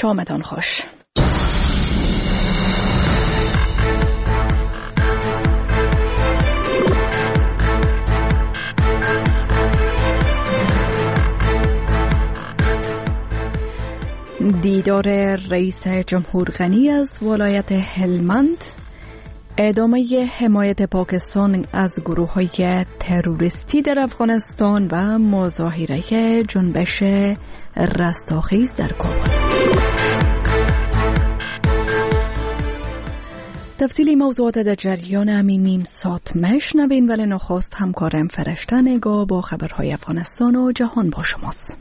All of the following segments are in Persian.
شامتان خوش. دیدار رئیس جمهور غنی از ولایت هلمند، ادامه حمایت پاکستان از گروه‌های تروریستی در افغانستان و مظاهره جنبش رستاخیز در کابل. تفصیلی موضوعات در جریان همین نیم ساعت میشنوین، ولی نخست همکارم فرشته نگاه با خبرهای افغانستان و جهان با شماست.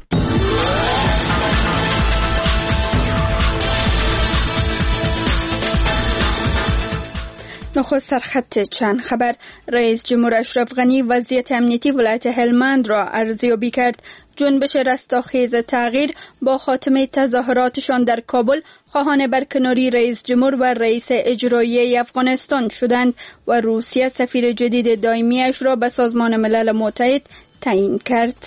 نخست سرخط چند خبر. رئیس جمهور اشرف غنی وضعیت امنیتی ولایت هلمند را ارزیابی کرد. جنبش رستاخیز تغییر با خاتمه تظاهراتشان در کابل خواهان برکناری رئیس جمهور و رئیس اجرایی افغانستان شدند و روسیه سفیر جدید دائمیش را به سازمان ملل متحد تعیین کرد.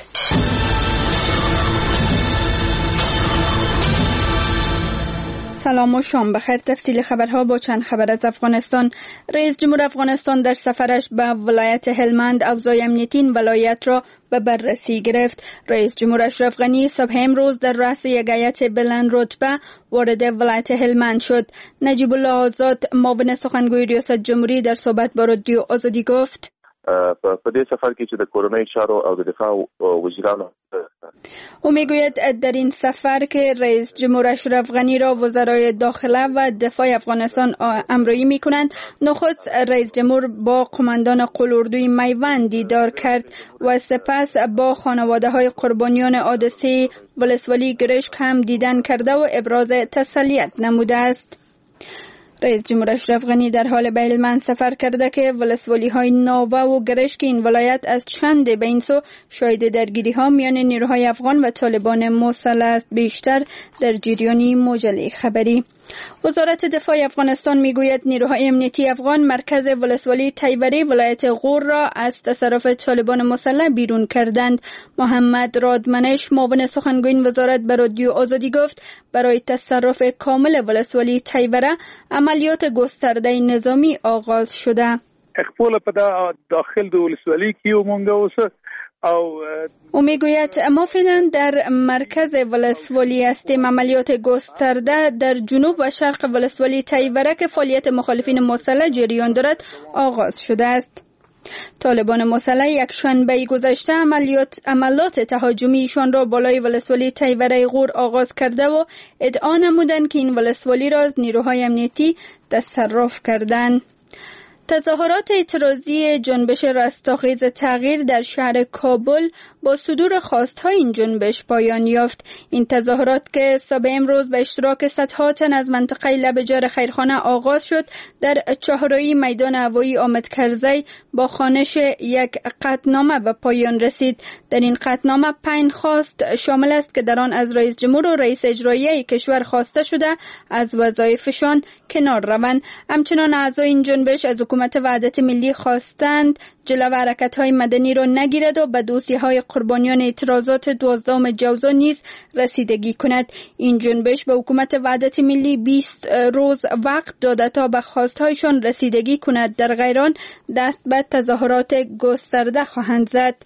سلام و شام بخیر. تفصیل خبرها با چند خبر از افغانستان. رئیس جمهور افغانستان در سفرش به ولایت هلمند اوضاع امنیتی این ولایت را به بررسی گرفت. رئیس جمهور اشرف غنی صبح امروز در رأس یک هیئت بلند رتبه وارد ولایت هلمند شد. نجیب الله آزاد معاون سخنگوی ریاست جمهوری در صحبت با رادیو آزادی گفت په دې سفر کې چې د کورونی چارو او د دفاع وزیرانو او میگوید در این سفر که رئیس جمهور اشرف غنی را وزرای داخله و دفاع افغانستان همراهی میکنند، نخست رئیس جمهور با قماندان قلاردوی میوند دیدار کرد و سپس با خانواده های قربانیان حادثه ولسوالی گرشک هم دیدن کرده و ابراز تسلیت نموده است. رئیس جمهور اشرف غنی در حال به هلمند سفر کرده که ولسوالی های ناوه و گرشک این ولایت از چند به این سو شاهد درگیری ها میان نیروهای افغان و طالبان مسلح است. بیشتر در جریان مجله خبری. وزارت دفاع افغانستان میگوید نیروهای امنیتی افغان مرکز ولسوالی تیوری ولایت غور را از تصرف طالبان مسلح بیرون کردند. محمد رادمنش معاون سخنگوی این وزارت به رادیو آزادی گفت برای تصرف کامل ولسوالی تیوره عملیات گسترده نظامی آغاز شده. خپل په داخل د ولسوالی کې مونږ اوس او میگوید ما فعلا در مرکز ولسوالی هستیم. عملیات گسترده در جنوب و شرق ولسوالی تیوره که فعالیت مخالفین مسلح جریان دارد آغاز شده است. طالبان مسلح یک شنبه گذشته عملات تهاجمیشان را بالای ولسوالی تیوره غور آغاز کرده و ادعا نمودند که این ولسوالی را از نیروهای امنیتی تصرف کردند. تظاهرات اعتراضی جنبش رستاخیز تغییر در شهر کابل با صدور خواست‌های این جنبش پایان یافت. این تظاهرات که صبح امروز به اشتراک صدها تن از منطقه لبجر خیرخانه آغاز شد، در چهارراه میدان هوایی حامد کرزی با خوانش یک قطعنامه به پایان رسید. در این قطعنامه 5 خواست شامل است که در آن از رئیس جمهور و رئیس اجرایی کشور خواسته شده از وظایفشان کنار روند. همچنان اعضای این جنبش از حکومت وحدت ملی خواستند جلوه حرکت‌های مدنی را نگیرد و به دوسیه‌های قربانیان اعتراضات 12 جوزا نیز رسیدگی کند. این جنبش به حکومت وحدت ملی 20 روز وقت داده تا به خواست‌هایشان رسیدگی کند، در غیر آن دست به تظاهرات گسترده خواهند زد.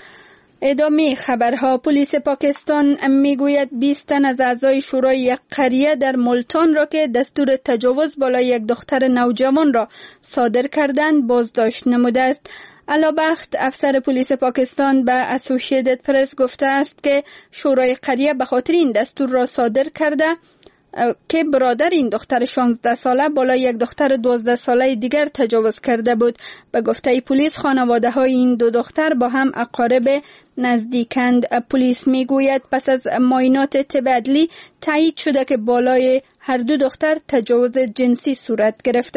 ادامه خبرها. پلیس پاکستان میگوید 20 تن از اعضای شورای یک قریه در ملتان را که دستور تجاوز بالای یک دختر نوجوان را صادر کردند بازداشت نموده است. علابخت افسر پلیس پاکستان به اسوسییتد پرس گفته است که شورای قریه به خاطر این دستور را صادر کرده که برادر این دختر 16 ساله بالای یک دختر 12 ساله دیگر تجاوز کرده بود. به گفته پلیس خانواده های این دو دختر با هم اقارب نزدیکند. پلیس میگوید پس از معاینات طب عدلی تایید شده که بالای هر دو دختر تجاوز جنسی صورت گرفته.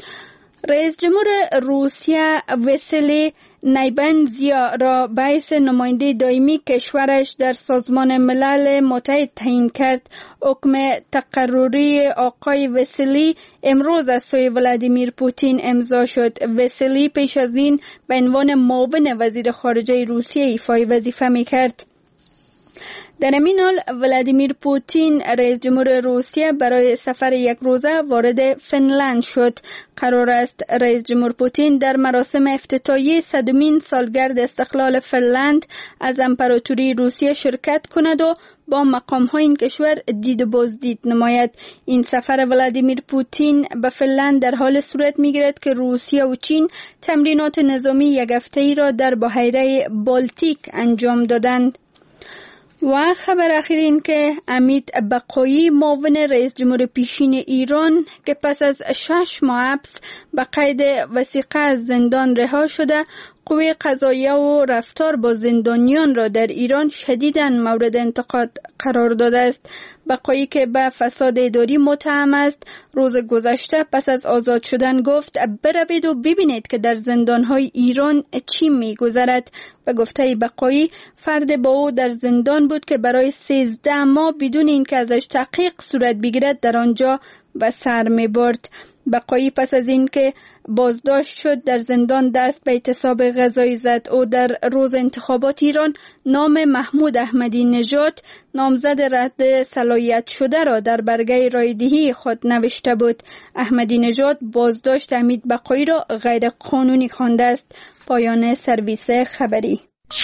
رئیس جمهور روسیه واسیلی نیبنزیا را به حیث نماینده دائمی کشورش در سازمان ملل متحد تعیین کرد. حکم تقرری آقای واسیلی امروز از سوی ولادیمیر پوتین امضا شد. واسیلی پیش از این به عنوان معاون وزیر خارجه روسیه ایفای وظیفه می‌کرد. در همین حال ولادیمیر پوتین رئیس جمهور روسیه برای سفر یک روزه وارد فنلند شد. قرار است رئیس جمهور پوتین در مراسم افتتاحیه 100مین سالگرد استقلال فنلند از امپراتوری روسیه شرکت کند و با مقام‌های این کشور دید و بازدید نماید. این سفر ولادیمیر پوتین به فنلند در حال صورت می‌گیرد که روسیه و چین تمرینات نظامی یک هفته‌ای را در بحیره بالتیک انجام دادند. و خبر اخیر این که امید بقایی معاون رئیس جمهور پیشین ایران که پس از 6 ماه حبس به قید وثیقه از زندان رها شده، قوه قضاییه و رفتار با زندانیان را در ایران شدیداً مورد انتقاد قرار داده است. بقایی که به فساد اداری متهم است، روز گذشته پس از آزاد شدن گفت بروید و ببینید که در زندانهای ایران چی می‌گذرد. به گفته بقایی، فرد با او در زندان بود که برای 13 ماه بدون اینکه ازش تحقیق صورت بگیرد در آنجا به سر می‌برد. بقایی پس از اینکه بازداشت شد در زندان دست به اعتصاب غذایی زد. او در روز انتخابات ایران نام محمود احمدی نژاد نامزد رد صلاحیت شده را در برگه رایدهی خود نوشته بود. احمدی نژاد بازداشت امید بقایی را غیر قانونی خوانده است. پایان سرویس خبری.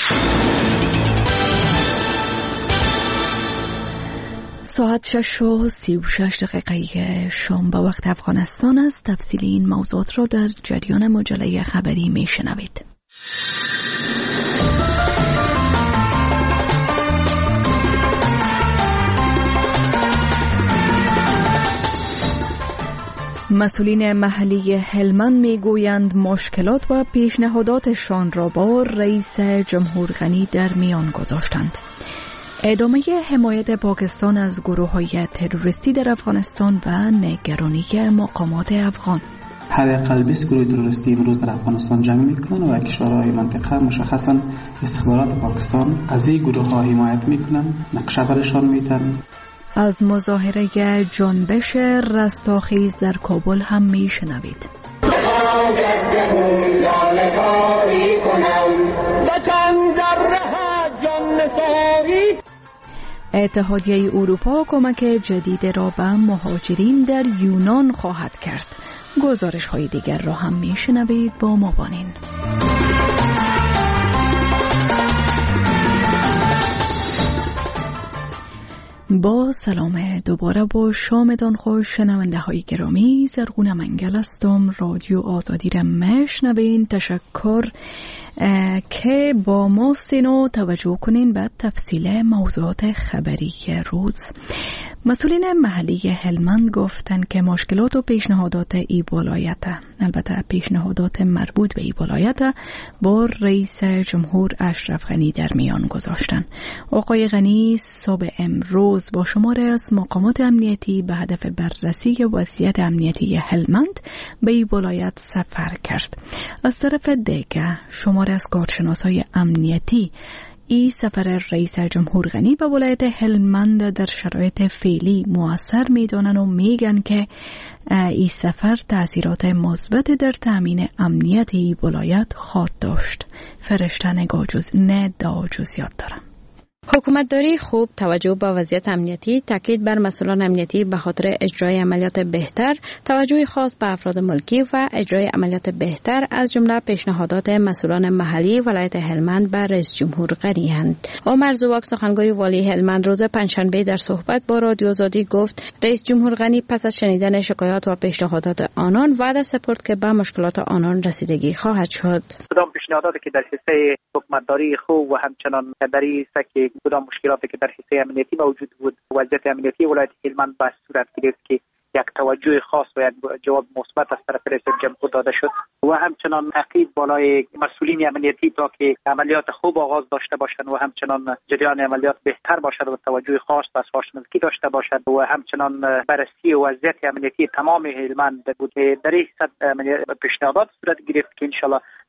ساعت 6:36 شام به وقت افغانستان است. تفصیل این موضوعات را در جریان مجله خبری می شنوید. مسئولین محلی هلمند می گویند مشکلات و پیشنهاداتشان را با رئیس جمهور غنی در میان گذاشتند. ادامه حمایت پاکستان از گروه‌های تروریستی در افغانستان و نگرانی مقامات افغان. حداقل 20 گروه تروریستی امروز در افغانستان جمع میکنند و کشورهای منطقه مشخصا استخبارات پاکستان از این گروه‌ها حمایت میکنند، نقشه برشان میدن. از مظاهره جنبش رستاخیز در کابل هم میشنوید. اتحادیه اروپا کمک جدید را به مهاجرین در یونان خواهد کرد. گزارش های دیگر را هم میشنوید. با ما باشید. با سلام دوباره با شامتان خوش شنونده های گرامی. زرغون منگل هستم. رادیو آزادی را میشنوین. تشکر که با ما سینو توجه کنین به تفصیل موضوعات خبری روز. مسئولین محلی هلمند گفتند که مشکلات و پیشنهادات ای ولایت، البته پیشنهادات مربوط به ای ولایت، با رئیس جمهور اشرف غنی در میان گذاشتند. آقای غنی صبح امروز با شماری از مقامات امنیتی به هدف بررسی وضعیت امنیتی هلمند به ای ولایت سفر کرد. از طرف دیگر شماری از کارشناسای امنیتی این سفر رئیس جمهور غنی به ولایت هلمند در شرایط فعلی مؤثر میدانند و میگن که این سفر تأثیرات مثبت در تامین امنیت این ولایت خواهد داشت. فرشته نگاه جزئیات دارم. حکومتداری خوب، توجه به وضعیت امنیتی، تاکید بر مسئولان امنیتی به خاطر اجرای عملیات بهتر، توجه خاص به افراد ملکی و اجرای عملیات بهتر از جمله پیشنهادات مسئولان محلی ولایت هلمند به رئیس جمهور غنی اند. عمر زواک سخنگوی والی هلمند روز پنجشنبه در صحبت با رادیو آزادی گفت رئیس جمهور غنی پس از شنیدن شکایات و پیشنهادات آنان وعده سپرد که به مشکلات آنان رسیدگی خواهد شد. کدام پیشنهاداتی که در حصه حکومتداری خوب و همچنان در که کدام مشکلاتی که در حصه امنیتی موجود بود، وضعیت امنیتی ولایت هلمند به صورت گرفت که یک توجه خاص و یک جواب مثبت از طرف رئیس جمهور داده شد و همچنان تاکید بالای مسئولین امنیتی تا که عملیات خوب آغاز داشته باشند و همچنان جریان عملیات بهتر باشد و توجه خاص به اشخاص ملکی داشته باشد و همچنان بررسی وضعیت امنیتی تمام هلمند بود. در این پیشنهادات صورت گرفت که ان شاء الله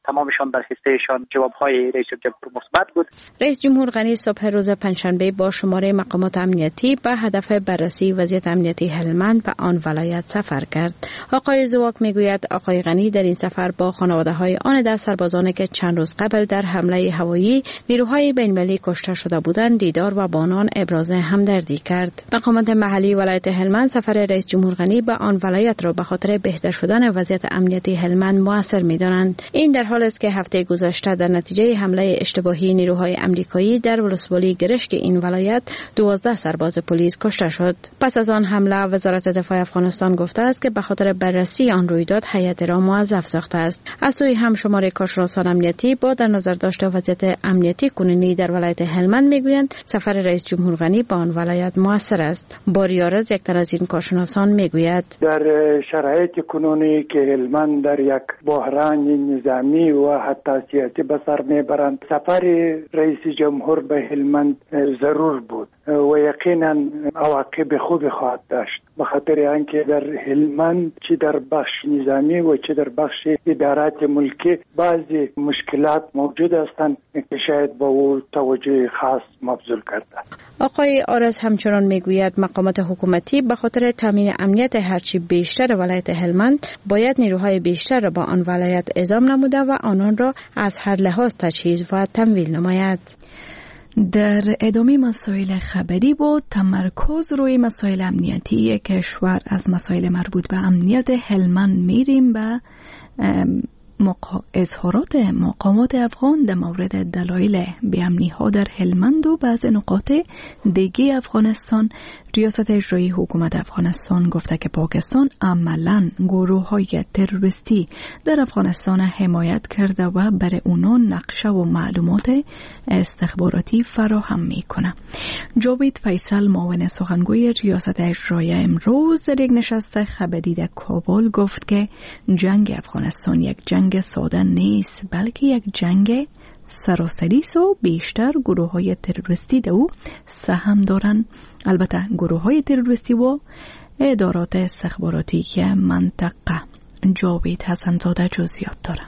تمامشان در حصهشان جوابهای رئیس جمهور مثبت بود. رئیس جمهور غنی صبح روز پنجشنبه با شماره مقامات امنیتی به هدف بررسی وضعیت امنیتی هلمند به آن ولایت سفر کرد. آقای زواک میگوید آقای غنی در این سفر با خانواده‌های آن 10 سربازانی که چند روز قبل در حمله هوایی نیروهای بین‌المللی کشته شده بودند دیدار و با آنان ابراز همدردی کرد. مقامات محلی ولایت هلمند سفر رئیس جمهور غنی به آن ولایت را به خاطر بهتر شدن وضعیت امنیتی هلمند موثر می‌دانند. این در حالی است که هفته گذشته در نتیجه حمله اشتباهی نیروهای آمریکایی در ولسوالی گرشک این ولایت 12 سرباز پلیس کشته شد. پس از آن حمله وزارت دفاع افغانستان گفته است که به خاطر بررسی آن رویداد هیئت را موظف ساخته است. از سوی هم شماره کارشناسان امنیتی با در نظر داشته وضعیت امنیتی کنونی در ولایت هلمند میگویند سفر رئیس جمهور غنی به آن ولایت موثر است. باریارز یک تن از این کارشناسان میگوید در شرایط کنونی که هلمند در یک بحران نظامی و حتی سیاسی به سر میبرند سفر رئیس جمهور به هلمند ضرور بود و یقینا عواقب خوبی خواهد داشت، به خاطر اینکه در هلمند چه در بخش نظامی و چه در بخش ادارات ملکی بعضی مشکلات موجود هستند که شاید با او توجه خاص مبذول کرده. آقای آرز همچنان میگوید مقامات حکومتی به خاطر تامین امنیت هرچی بیشتر ولایت هلمند باید نیروهای بیشتر را با آن ولایت اعزام نموده و آنان را از هر لحاظ تجهیز و تمویل نماید. در ادامه مسائل خبری بود تمرکز روی مسائل امنیتی کشور. از مسائل مربوط به امنیت هلمند میریم به اظهارات مقامات افغان در مورد دلایل بی‌امنی ها در هلمند و بعض نقاط دیگه افغانستان. ریاست اجرایی حکومت افغانستان گفته که پاکستان عملاً گروه‌های تروریستی در افغانستان حمایت کرده و برای اونا نقشه و معلومات استخباراتی فراهم میکنه. جاوید فیصل معاون سخنگوی ریاست اجرایی امروز در یک نشست خبری در کابل گفت که جنگ افغانستان یک جنگ ساده نیست بلکه یک جنگ سراسری و بیشتر گروه‌های تروریستی در او سهم دارن. البته گروه‌های تروریستی و ادارات استخباراتی منطقه. جاوید حسن‌زاده جزئیات داره.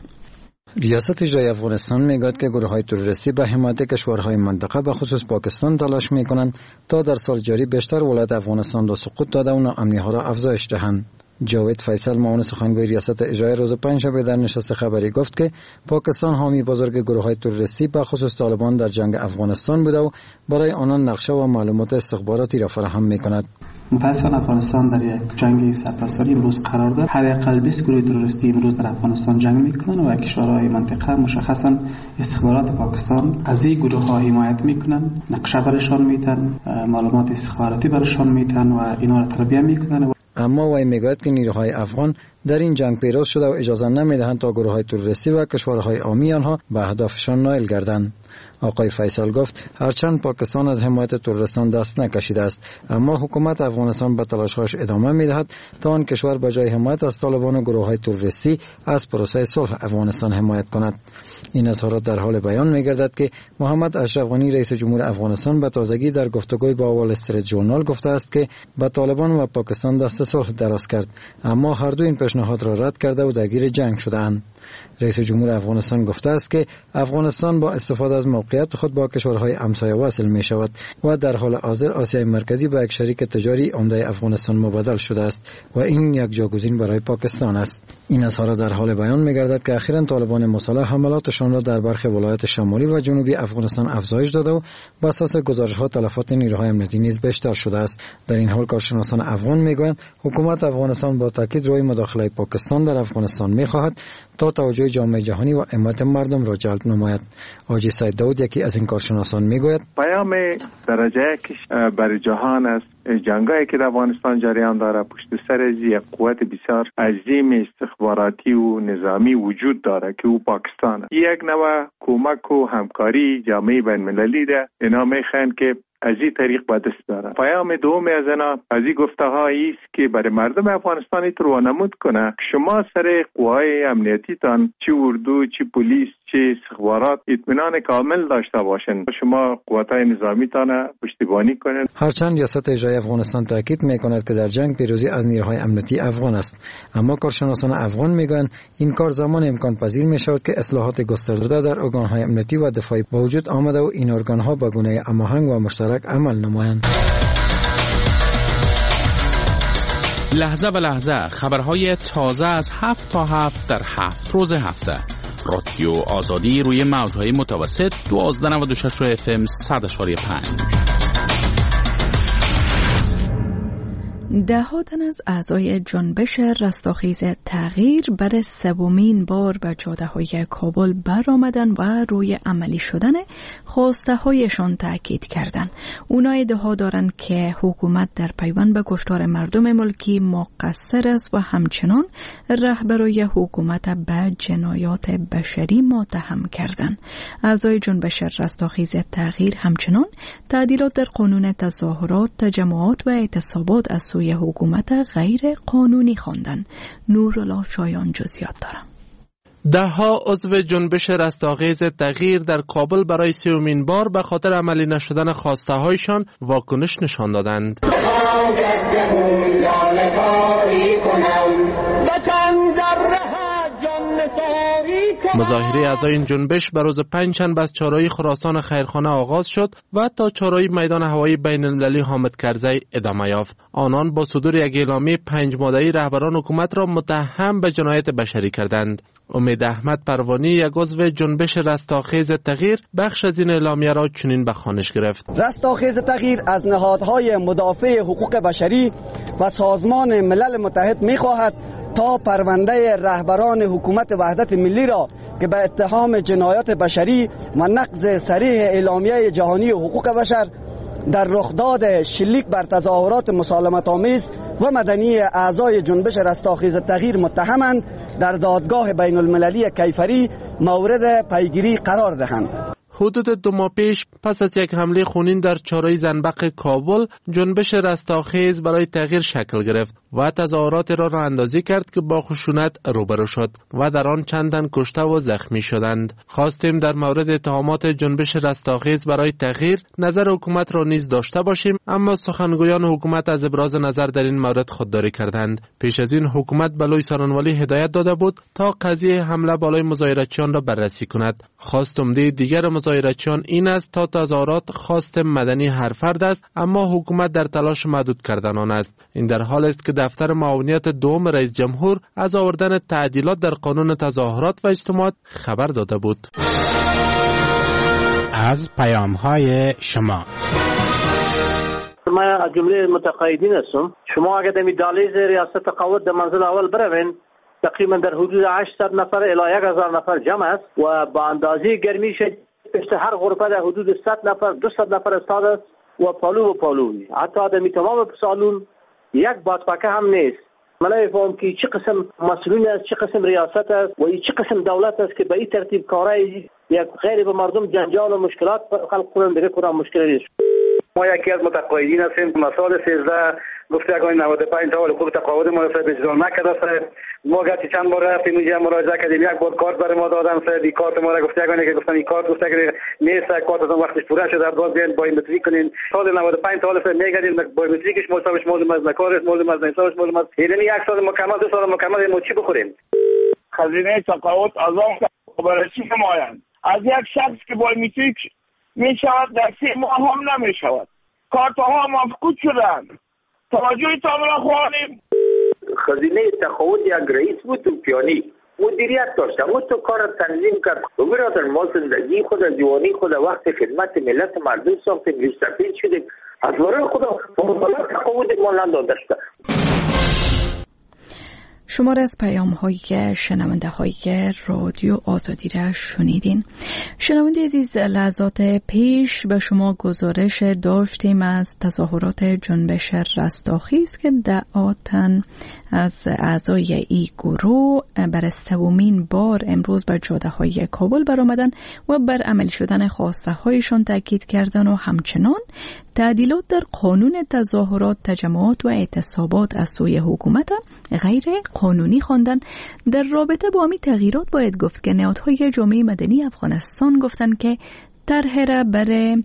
ریاست اجرایی افغانستان میگوید که گروه‌های تروریستی به حمایت کشورهای منطقه به خصوص پاکستان تلاش میکنند تا در سال جاری بیشتر ولایت افغانستان را سقوط داده و ناامنی‌ها را افزایش دهند. جاوید فیصل معاون سخنگوی ریاست اجرایی روز پنجشنبه در نشست خبری گفت که پاکستان حامی بزرگ گروه‌های تروریستی به خصوص طالبان در جنگ افغانستان بوده و برای آنان نقشه و معلومات استخباراتی را فراهم می‌کند. متاسفانه افغانستان در یک جنگ سرتاسری امروز قرار دارد. حداقل 20 گروه تروریستی امروز در افغانستان جنگ میکنند و کشورهای منطقه مشخصا استخبارات پاکستان از این گروه‌ها حمایت میکنند، نقشه برشان میدن، معلومات استخباراتی برشان میدن و اینا را تربیت میکنند. اما وی میگوید که نیروهای افغان در این جنگ پیروز شده و اجازه نمیدهند تا گروه‌های تروریستی و کشورهای عامی آنها به اهدافشان نائل گردند. آقای فیصل گفت هرچند پاکستان از حمایت تروریستان دست نکشیده است اما حکومت افغانستان به تلاش‌هاش ادامه می‌دهد تا آن کشور به جای حمایت از طالبان و گروه‌های تروریستی از پروسه صلح افغانستان حمایت کند. این اظهارات در حال بیان می‌گردد که محمد اشرف غنی رئیس جمهور افغانستان به تازگی در گفتگوی با وال استریت ژورنال گفته است که به طالبان و پاکستان دست صلح دراز کرد اما هر دو این پیشنهاد را رد کرده و درگیر جنگ شده‌اند. رئیس جمهور افغانستان گفته است که افغانستان با استفاده از موقعیت خود با کشورهای همسایه وصل می شود و در حال حاضر آسیای مرکزی به یک شریک تجاری عمده افغانستان مبادل شده است و این یک جاگزین برای پاکستان است. این اظهارات در حال بیان می گردد که اخیراً طالبان مسلح حملاتشان را در برخی ولایات شمالی و جنوبی افغانستان افزایش داده و بر اساس گزارش‌ها تلفات نیروهای امنیتی نیز بیشتر شده است. در این حال کارشناسان افغان میگویند حکومت افغانستان با تاکید روی مداخله پاکستان در افغانستان می‌خواهد تا توجه جامعه جهانی و حمایت مردم را جلب نماید. حاجی سید داود یکی از این کارشناسان میگوید پیام درجه کش برای جهان است. جنگایی که در افغانستان جریان داره پشت سر یک قوت بسیار عظیم استخباراتی و نظامی وجود داره که او پاکستان است. یک نوع کمک و همکاری جامعه بین‌المللی ده اینا میخوان که از این طریق به دست دارن. پیام دوم از اینا از این گفته‌هایی است که برای مردم افغانستانی رو وانمود کنه شما سر قوای امنیتیتان چی اردو چی پلیس چه استخبارات اطمینان کامل داشته باشند. شما قوت‌های نظامیتان پشتیبانی کنید. هرچند ریاست اجرایی افغانستان تاکید می‌کند که در جنگ پیروزی از نیروهای امنیتی افغان است، اما کارشناسان افغان میگویند این کار زمان امکان پذیر می‌شود که اصلاحات گسترده در ارگان‌های امنیتی و دفاعی با وجود آمده و این ارگان‌ها به گونه هماهنگ و مشترک عمل نمایند. لحظه به لحظه خبرهای تازه از 7 تا 7 در 7 روز هفته. رادیو آزادی روی موج‌های متوسط 1296 FM 100.5. ده‌ها تن از اعضای جنبش رستاخیز تغییر برای سومین بار به جاده‌های کابل برآمدند و روی عملی شدن خواسته‌هایشان تاکید کردند. اونا ادعا دارند که حکومت در پیوند به کشتار مردم ملکی مقصر است و همچنان رهبرای حکومت به جنایات بشری متهم کردند. اعضای جنبش رستاخیز تغییر همچنان تعدیلات در قانون تظاهرات، تجمعات و اعتصابات از سوی حکومت غیر قانونی خواندن. نورالله شایان جزئیات دارم. ده‌ها عضو جنبش رستاخیز تغییر در کابل برای سومین بار به خاطر عملی نشدن خواسته هایشان واکنش نشان دادند. مظاهره اعضای این جنبش به روز پنجشنبه از چهارراه خراسان خیرخانه آغاز شد و تا چهارراه میدان هوایی بین المللی حامد کرزی ادامه یافت. آنان با صدور یک اعلامیه 5 ماده‌ای رهبران حکومت را متهم به جنایت بشری کردند. امید احمد پروانی، یک عضو جنبش رستاخیز تغییر، بخش از این اعلامیه را چنین به خوانش گرفت. رستاخیز تغییر از نهادهای مدافع حقوق بشری و سازمان ملل متحد می‌خواهد تا پرونده رهبران حکومت وحدت ملی را که به اتهام جنایات بشری و نقض صریح اعلامیه جهانی حقوق بشر در رخداد شلیک بر تظاهرات مسالمت‌آمیز و مدنی اعضای جنبش رستاخیز تغییر متهمند در دادگاه بین المللی کیفری مورد پیگیری قرار دهند. حدود 2 ماه پیش پس از یک حمله خونین در چهارراه زنبق کابل، جنبش رستاخیز برای تغییر شکل گرفت و تظاهرات را راه‌اندازی کرد که با خشونت روبرو شد و در آن چند تن کشته و زخمی شدند. خواستیم در مورد اتهامات جنبش رستاخیز برای تغییر نظر حکومت را نیز داشته باشیم، اما سخنگویان حکومت از ابراز نظر در این مورد خودداری کردند. پیش از این حکومت به لوی سارنوالی هدایت داده بود تا قضیه حمله بالای مظاهرچیان را بررسی کند. خواست عمده دیگر مظاهرچیان این است تا تظاهرات خواست مدنی هر فرد است، اما حکومت در تلاش محدود کردن آن است. این در حال است که دفتر معاونیت دوم رئیس جمهور از آوردن تعدیلات در قانون تظاهرات و اجتماعات خبر داده بود. از پیام‌های شما. من از جمله متقاعدین هستم. شما اگر در دهلیز ریاست قوت در منزل اول بروین، تقریبا در حدود 800 نفر الی 1000 نفر جمع است و با اندازه گرمی شد پشت هر غرفه در حدود 100 نفر 200 نفر استاد است و پالو حتی در تمام سالون یک بادپاکه هم نیست. من نمی‌فهمم که چه قسم مسئولین است، چه قسم ریاست است و چه قسم دولت است که به این ترتیب کارهای یک غیر به مردم جنجال و مشکلات خلق کنند. دیگه کدام مشکلی نیست. ما یکی از متقاعدین هستیم. مسائل 13 گفته اگه 95 تا حقوق تقاعد ما را اجرا نکرده است. ما گفتی چند بار رفتیم اونجا مراجعه کردیم، یک بار کارت برای ما دادن است. دی کارت ما را گفته اگه که گفتن این کارت گفته اگه نیست، کارت از وقتش پوره شده باز بیاین بایومتریک کنین. سال 95 تا حالا میگردیم بایومتریکش حسابش معلوم از نکارش معلوم از حسابش معلوم است. یعنی یک سال مکمل 2 سال مکمل ما چی بخوریم؟ خزینه تقاعد از آن خبررسی نمایند. از یک شخص که بایومتریک می شود در 3 ماه هم نمی شود. کارت‌ها مفقود شدند. توجهتان را خواهیم. خزینه تقاعد یک رئیس بود پیانی مدیریت داشته، اون تو کار تنظیم کرد. برادر ما زندگی خود، جوانی خود، وقت خدمت ملت مردم ساختیم، ریشتفید شدیم. از برای خدا فرمولات تقاعد ما نداده شده. شماره از پیام‌های شنونده‌های رادیو آزادی را شنیدین. شنونده عزیز، لحظات پیش به شما گزارش داشتیم از تظاهرات جنبش رستاخیز که دعاتن از اعضای این گروه برای 3مین بار امروز بر جاده‌های کابل برآمدن و بر عملی شدن خواسته‌هایشان تاکید کردن و همچنان تعدیلات در قانون تظاهرات، تجمعات و اعتصابات از سوی حکومت غیر قانونی خواندن. در رابطه با همین تغییرات باید گفت که نهادهای جامعه مدنی افغانستان گفتن که طرح را برای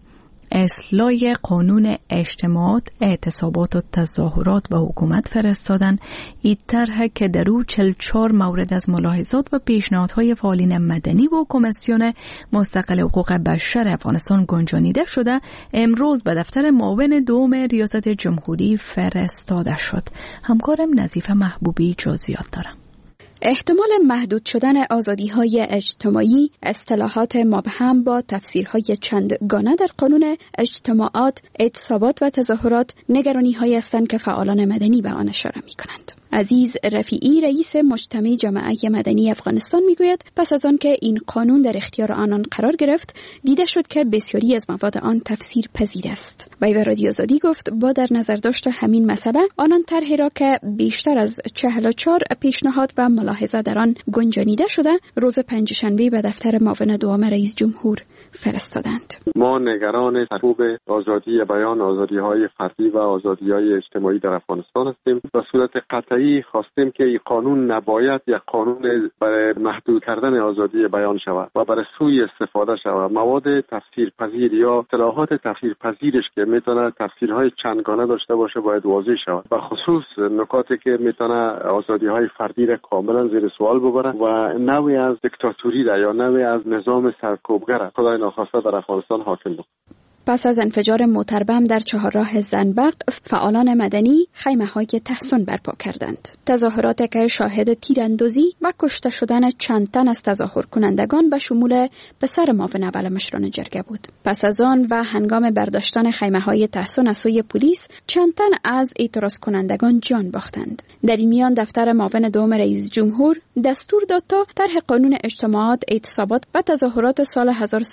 اصلاح قانون اجتماعات، اعتصابات و تظاهرات به حکومت فرستادن. این طرح که در او 44 مورد از ملاحظات و پیشنهادهای فعالین مدنی و کمیسیون مستقل حقوق بشر افغانستان گنجانیده شده، امروز به دفتر معاون دوم ریاست جمهوری فرستاده شد. همکارم نظیفه محبوبی جزئیات دارم. احتمال محدود شدن آزادی‌های اجتماعی، اصطلاحات مبهم با تفسیرهای چندگانه در قانون اجتماعات، اعتصابات و تظاهرات نگرانی‌هایی هستند که فعالان مدنی به آن اشاره می‌کنند. عزیز رفیعی رئیس مجتمع جامعه مدنی افغانستان میگوید پس از آن که این قانون در اختیار آنان قرار گرفت دیده شد که بسیاری از مواد آن تفسیر پذیر است. وی به رادیو آزادی گفت با در نظر داشت همین مسئله آنان طرحی را که بیشتر از 44 پیشنهاد و ملاحظه در آن گنجانیده شده روز پنجشنبه به دفتر معاون دوم رئیس جمهور فرستادند. ما نگران حقوق آزادی بیان، آزادی‌های فردی و آزادی‌های اجتماعی در افغانستان هستیم. به صورت قطعی خواستیم که این قانون نباید یک قانون برای محدود کردن آزادی بیان شود و برای سوء استفاده شود. مواد تفسیرپذیر یا اصطلاحات تفسیرپذیرش که میتونه تفسیرهای چندگانه داشته باشه باید واضح شود. و خصوص نکاتی که میتونه آزادی‌های فردی را کاملا زیر سوال ببره و نوعی از دیکتاتوری یا نوعی از نظام سرکوبگر خدای ناخواسته در افغانستان حاکم بود. پس از انفجار موتربم در چهارراه زنبق، فعالان مدنی خیمه‌های تحصن برپا کردند. تظاهراتی که شاهد تیراندازی و کشته شدن چند تن از تظاهر کنندگان به شمول پسر معاون اول مشران جرگه بود. پس از آن و هنگام برداشتن خیمه‌های تحصن از سوی پلیس، چند تن از اعتراض کنندگان جان باختند. در این میان دفتر معاون دوم رئیس جمهور دستور داد تا طرح قانون اجتماعات، اعتصابات و تظاهرات سال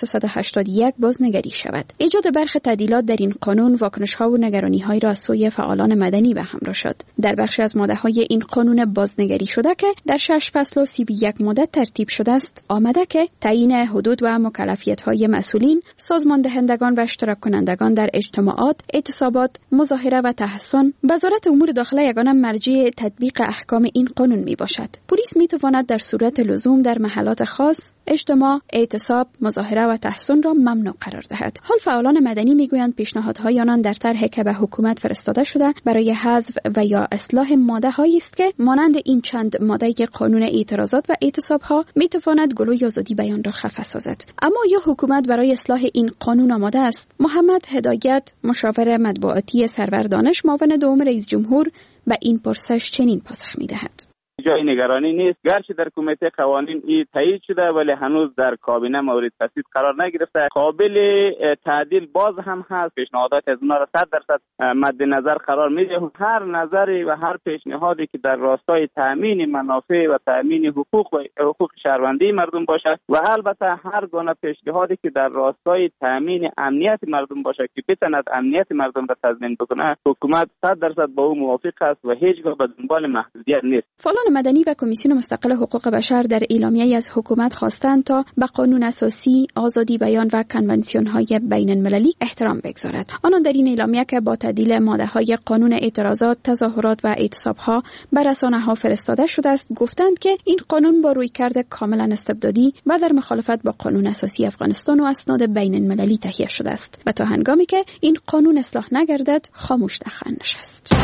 1381 بازنگری شود. ایجاد برخی تعدیلات در این قانون واکنش‌ها و نگرانی‌های را از سوی فعالان مدنی به همراه شد. در بخش از ماده‌های این قانون بازنگری شده که در 6 فصل و 31 ماده ترتیب شده است، آمده که تعیین حدود و مکلفیت‌های مسئولین، سازماندهندگان و اشتراک کنندگان در اجتماعات، اعتصابات، مظاهره و تحصن، وزارت امور داخله یگانه مرجع تطبیق احکام این قانون میباشد. پلیس میتواند در صورت لزوم در محلات خاص اجتماع، اعتصاب، مظاهره و تحصن را ممنوع قرار دهد. حال فعالان مدنی میگویند پیشنهادهای آنان در طرحی که به حکومت فرستاده شده برای حذف و یا اصلاح ماده‌هایی است که مانند این چند ماده که قانون اعتراضات و اعتصاب‌ها میتواند گلوی آزادی بیان را خفه سازد. اما یا حکومت برای اصلاح این قانون آماده است؟ محمد هدایت، مشاور مطبوعاتی سرور دانش، معاون دوم رئیس جمهور، به این پرسش چنین پاسخ میدهد: جای نگرانی نیست. گرچه در کمیته قوانین این تایید شده ولی هنوز در کابینه مورد تصویب قرار نگرفته. قابل تعدیل باز هم هست. پیشنهادات از اونها را 100% مد نظر قرار میده. هر نظری و هر پیشنهادی که در راستای تامین منافع و تامین حقوق شهروندی مردم باشد و البته هر گونه پیشنهادی که در راستای تامین امنیت مردم باشد که بتواند امنیت مردم را تضمین بکنه، حکومت 100% با او موافق است و هیچگاه به دنبال محدودیت نیست. مدنی و کمیسیون مستقل حقوق بشر در اعلامیه‌ای از حکومت خواستند تا به قانون اساسی، آزادی بیان و کنوانسیون‌های بین‌المللی احترام بگذارد. آنان در این اعلامیه که با تعدیل ماده‌های قانون اعتراضات، تظاهرات و اعتصاب‌ها بر رسانه‌ها فرستاده شده است، گفتند که این قانون با رویکرد کاملا استبدادی و در مخالفت با قانون اساسی افغانستان و اسناد بین‌المللی تهیه شده است و تا هنگامی که این قانون اصلاح نگردد خاموش نخواهند نشست.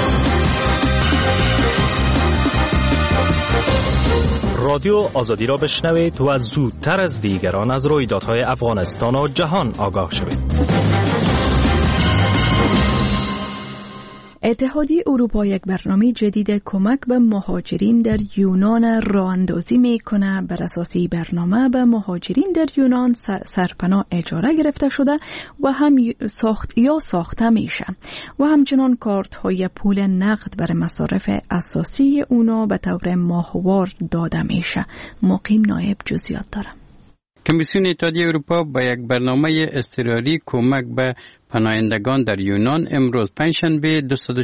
رادیو آزادی را بشنوید و زودتر از دیگران از رویدادهای افغانستان و جهان آگاه شوید. اتحادیه اروپا یک برنامه جدید کمک به مهاجرین در یونان راه اندازی میکنه. بر اساس این برنامه به مهاجرین در یونان سرپناه اجاره گرفته شده و هم ساخته میشه و همچنان کارت های پول نقد برای مصارف اساسی اونا به طور ماهوار داده میشه. مقیم نایب جزئیات داره. کمیسیون اتحادیه اروپا با یک برنامه اضطراری کمک به پناهندگان در یونان امروز پنجشنبه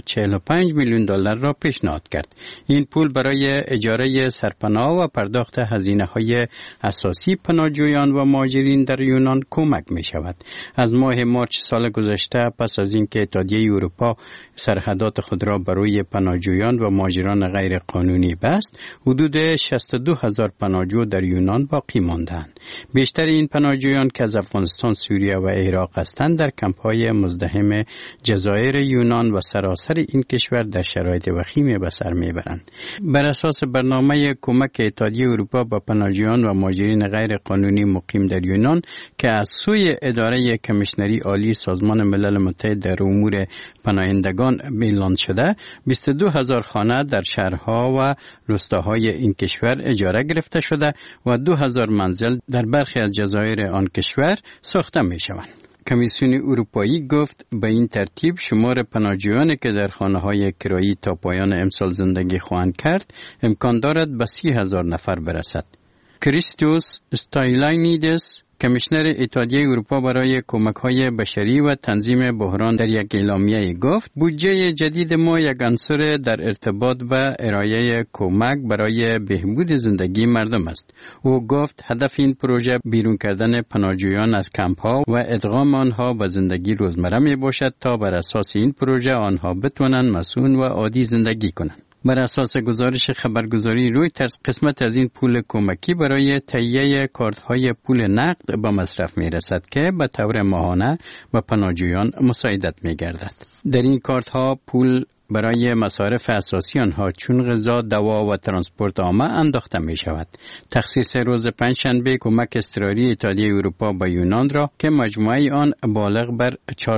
245 میلیون دلار را پیشنهاد کرد. این پول برای اجاره سرپناه و پرداخت هزینه‌های اساسی پناهجویان و مهاجرین در یونان کمک می شود. از ماه مارچ سال گذشته پس از اینکه اتحادیه اروپا سرحدات خود را برای پناهجویان و مهاجران غیر قانونی بست، حدود 62,000 پناهجو در یونان باقی ماندند. بیشتر این پناهجویان که از افغانستان، سوریه و عراق هستند در کمپ‌های مزدحم جزایر یونان و سراسر این کشور در شرایط وخیم به سر میبرند. بر اساس برنامه کمک اتحادیه اروپا به پناهجویان و مهاجرین غیر قانونی مقیم در یونان که از سوی اداره کمیشنری عالی سازمان ملل متحد در امور پناهندگان اعلان شده، 22,000 خانه در شهرها و روستاهای این کشور اجاره گرفته شده و 2,000 منزل در برخی از جزایر آن کشور ساخته می شوند. کمیسیون اروپایی گفت به این ترتیب شمار پناهجویانی که در خانه‌های کرایی تا پایان امسال زندگی خواهند کرد امکان دارد به 30,000 نفر برسد. کریستوس استایلانیدس، کمیشنر اتحادیه اروپا برای کمک‌های بشری و تنظیم بحران در یک اعلامیه گفت بودجه جدید ما یک عنصر در ارتباط به ارائه کمک برای بهبود زندگی مردم است. او گفت هدف این پروژه بیرون کردن پناهجویان از کمپ‌ها و ادغام آنها به زندگی روزمره می باشد تا بر اساس این پروژه آنها بتوانند مسئول و عادی زندگی کنند. بر اساس گزارش خبرگزاری رویترز قسمت از این پول کمکی برای تهیه کارت‌های پول نقد به مصرف می‌رسد که به طور ماهانه به پناهجویان مساعدت می‌گردد. در این کارت‌ها پول برای مصارف اساسی آنها چون غذا، دوا و ترانسپورت عامه انداخته می شود. تخصیص روز پنجشنبه کمک اضطراری اتحادیه اروپا به یونان را که مجموعه آن بالغ بر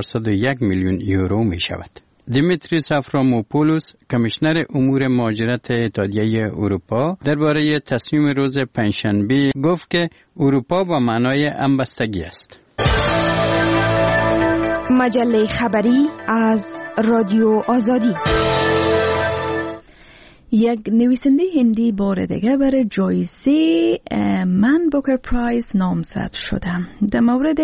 401 میلیون یورو می شود. دیمیتریس افراموپولوس، کمیشنر امور مهاجرت اتحادیه اروپا، درباره تصمیم روز پنجشنبه گفت که اروپا با معنای همبستگی است. مجله خبری از رادیو آزادی. یک نویسنده هندی بار دیگه برای جایزه من بوکر پرایز نامزد شده. در مورد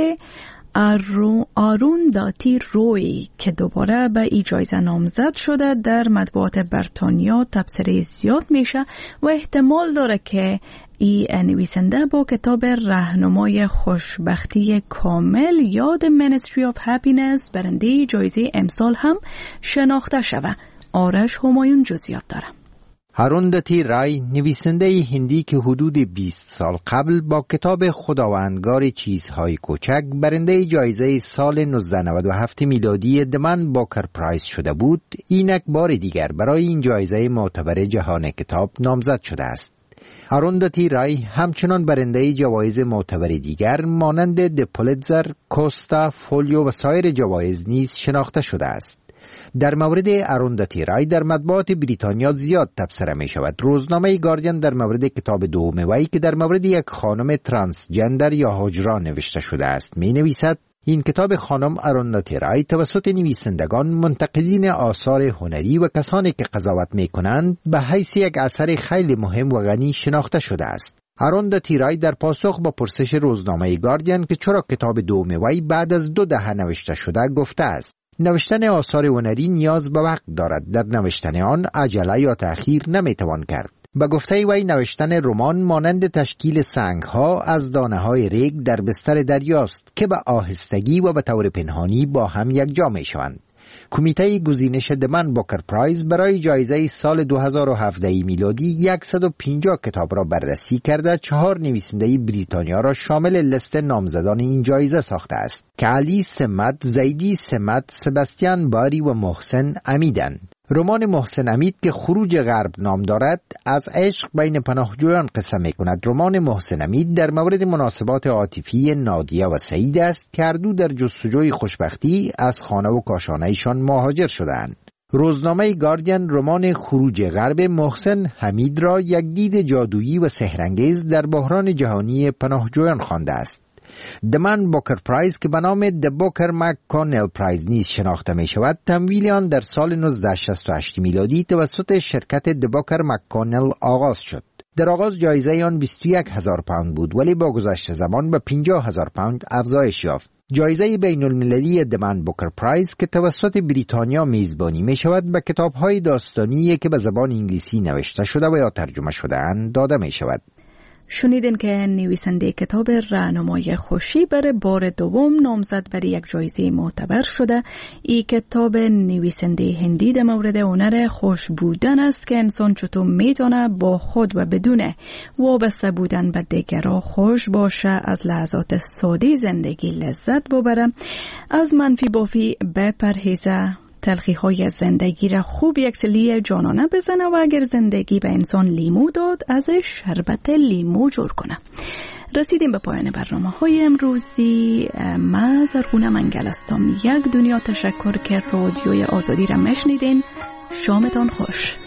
آرونداتی روی که دوباره به این جایزه نامزد شده در مطبوعات بریتانیا تبصره زیاد میشه و احتمال داره که این نویسنده با کتاب راهنمای خوشبختی کامل یاد Ministry of Happiness برنده جایزه امسال هم شناخته شود. آرش همایون جزئیات داره. ارونداتی رای، نویسنده هندی که حدود 20 سال قبل با کتاب خداوندگار چیزهای کوچک برنده جایزه سال 1997 میلادی دمن باکر پرایز شده بود، اینک بار دیگر برای این جایزه معتبر جهان کتاب نامزد شده است. ارونداتی رای همچنان برنده جوایز معتبر دیگر مانند د پولیتزر، کوستا، فولیو و سایر جوایز نیز شناخته شده است. در مورد ارونداتی رای در مطبوعات بریتانیا زیاد تبصره می شود. روزنامه گاردین در مورد کتاب دوم وی که در مورد یک خانم ترانسجندر یا هجرا نوشته شده است می نویسد این کتاب خانم ارونداتی رای توسط نویسندگان، منتقدین آثار هنری و کسانی که قضاوت می کنند به حیث یک اثر خیلی مهم و غنی شناخته شده است. ارونداتی رای در پاسخ با پرسش روزنامه گاردین که چرا کتاب دوم وی بعد از 2 دهه نوشته شده گفته است نوشتن آثار هنری نیاز به وقت دارد. در نوشتن آن عجله یا تأخیر نمیتوان کرد. به گفته وی نوشتن رمان مانند تشکیل سنگها از دانه‌های ریگ در بستر دریاست که به آهستگی و به طور پنهانی با هم یکجا میشوند. کمیته گزینش دمن بوکر پرایز برای جایزه سال 2017 میلادی 150 کتاب را بررسی کرده 4 نویسنده بریتانیا را شامل لیست نامزدان این جایزه ساخته است که علی سمت، زیدی سمت، سباستیان باری و محسن امیدند. رمان محسن امید که خروج غرب نام دارد از عشق بین پناهجویان قصه می کند. رمان محسن امید در مورد مناسبات عاطفی نادیه و سعید است که هر دو در جستجوی خوشبختی از خانه و کاشانه‌شان مهاجر شدند. روزنامه گاردین رمان خروج غرب محسن حمید را یک دید جادویی و سحرانگیز در بحران جهانی پناهجویان خوانده است. دمن بوکر پرایز که به نام د بوکر مک‌کانل پرایز نیز شناخته می شود، تمویل آن در سال 1968 میلادی توسط شرکت د بوکر مک‌کانل آغاز شد. در آغاز جایزه آن 21,000 پوند بود ولی با گذشت زمان به 50,000 پوند افزایش یافت. جایزه بین المللی دمن بوکر پرایز که توسط بریتانیا میزبانی می شود به کتاب‌های داستانی که به زبان انگلیسی نوشته شده و یا ترجمه شده اند داده می شود. شنیدین که نویسنده کتاب راهنمای خوشی برای بار دوم نامزد برای یک جایزه معتبر شده. این کتاب نویسنده هندی در مورد هنر خوش بودن است که انسان چطور میتونه با خود و بدون وابسته بودن به دیگران خوش باشه، از لحظات ساده زندگی لذت ببره، از منفی بافی بپرهیزه، تلخی های زندگی را خوب یک سلی جانانه بزنه و اگر زندگی به انسان لیمو داد ازش شربت لیمو جور کنه. رسیدیم به پایان برنامه های امروزی. من زرغونه منگل هستم. یک دنیا تشکر که رادیوی آزادی را مشنیدین. شامتان خوش.